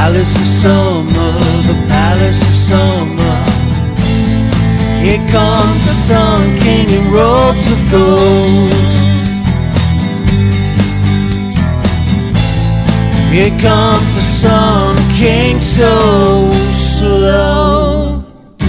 palace of summer, the palace of summer. Here comes the Sun King in robes of gold. Here comes the Sun King so slow.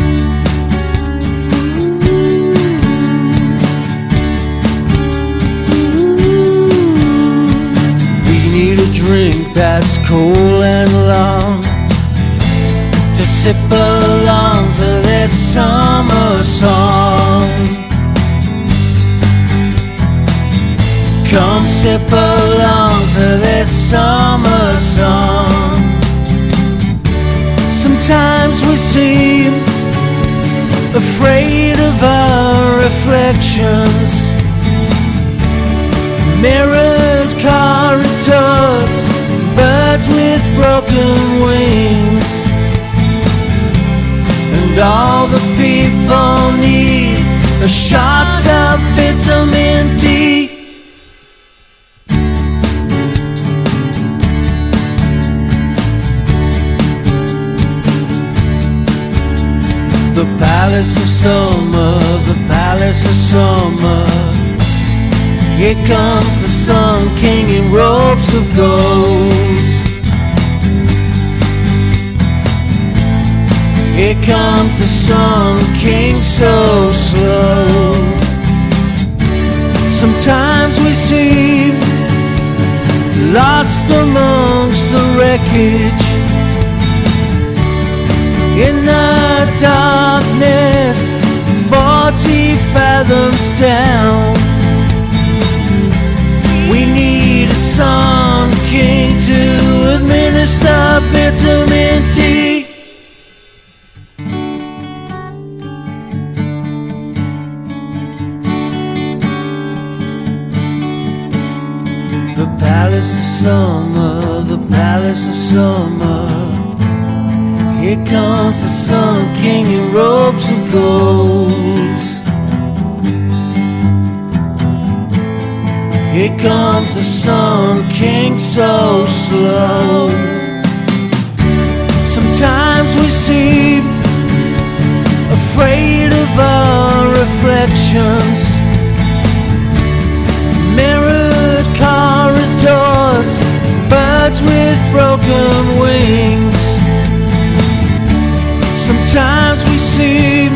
We need a drink that's cool and long to sip along to this summer song. Come sip along to this summer song. Sometimes we seem afraid of our reflections, mirrored corridors, birds with broken wings, and all the people need a shot of vitamin D. The palace of summer, the palace of summer. Here comes the Sun King in robes of gold. Here comes the Sun King so slow. Sometimes we seem lost amongst the wreckage, in the darkness, 40 fathoms down. We need a Sun King to administer vitamin D. The palace of summer, the palace of summer. Here comes the Sun King in robes of gold. Here comes the Sun King so slow. Sometimes we seem afraid of our reflections, mirrored corridors, birds with broken wings. Sometimes we seem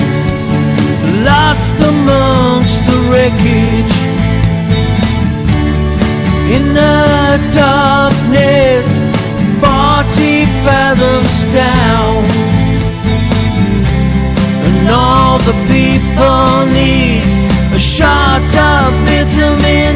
lost amongst the wreckage, in the darkness, 40 fathoms down. And all the people need a shot of vitamin